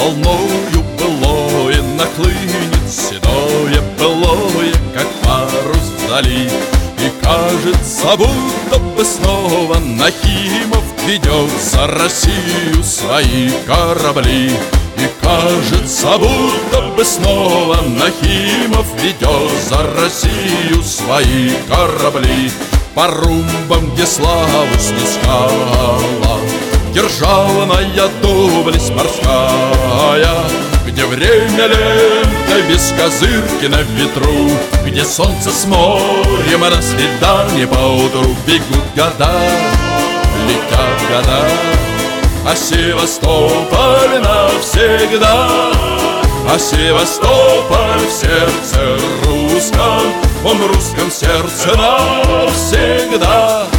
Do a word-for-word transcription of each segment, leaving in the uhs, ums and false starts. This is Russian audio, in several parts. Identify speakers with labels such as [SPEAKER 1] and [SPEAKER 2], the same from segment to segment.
[SPEAKER 1] волною былое нахлынет седое былое, как парус вдали. И кажется, будто бы снова Нахимов ведет за Россию свои корабли. И кажется, будто бы снова Нахимов ведет за Россию свои корабли. По румбам, где славу снискала державная доблесть морская, где время лентой без козырки на ветру, где солнце с морем на свидание поутру. Бегут года, летят года, а Севастополь навсегда. А Севастополь в сердце русском, он в русском сердце навсегда.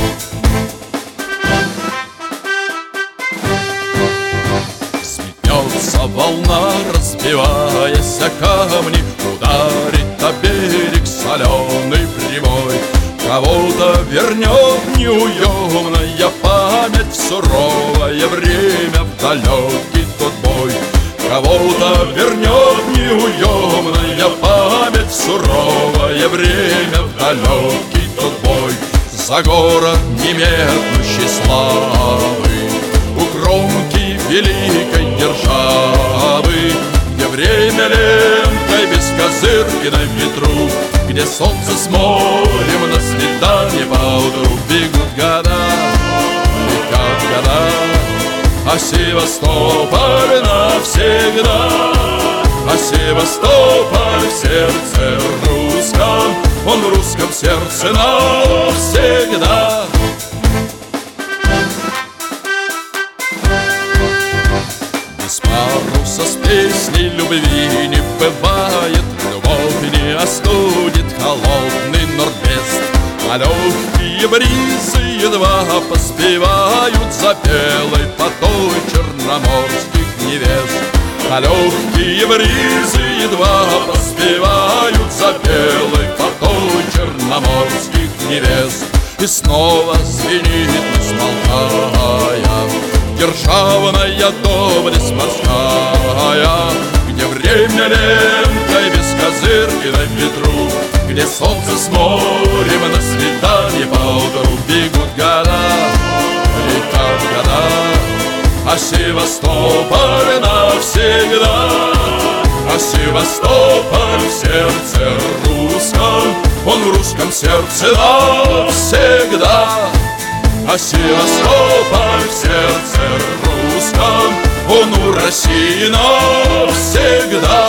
[SPEAKER 1] Взметнется волна, разбиваясь о камни, ударит о берег соленый прямой. Кого-то вернет неуемная память в суровое время, в далекий тот бой. Кого-то вернет неуемная память в суровое время, в далекий тот бой. За город немеркнущей славы, у кромки великой державы, где время лентой без козырки на ветру, где солнце с морем на свидание поутру. Бегут года, летят года, а Севастополь навсегда. А Севастополь в сердце русском, он в русском сердце навсегда. Без паруса с песней любви не бывает, любовь не остудит холодный нордвест. А легкие бризы едва поспевают за белой потой черноморских невест. А легкие бризы едва поспевают за белой потой черноморских невест. И снова звенит, не смолкая, державная доблесть морская, где время лентой без козырки на ветру, где солнце с морем на свидание поутру. Бегут года, летят года, а Севастополь навсегда. А Севастополь в сердце русском, он в русском сердце навсегда. А Севастополь в сердце русском, он у России навсегда.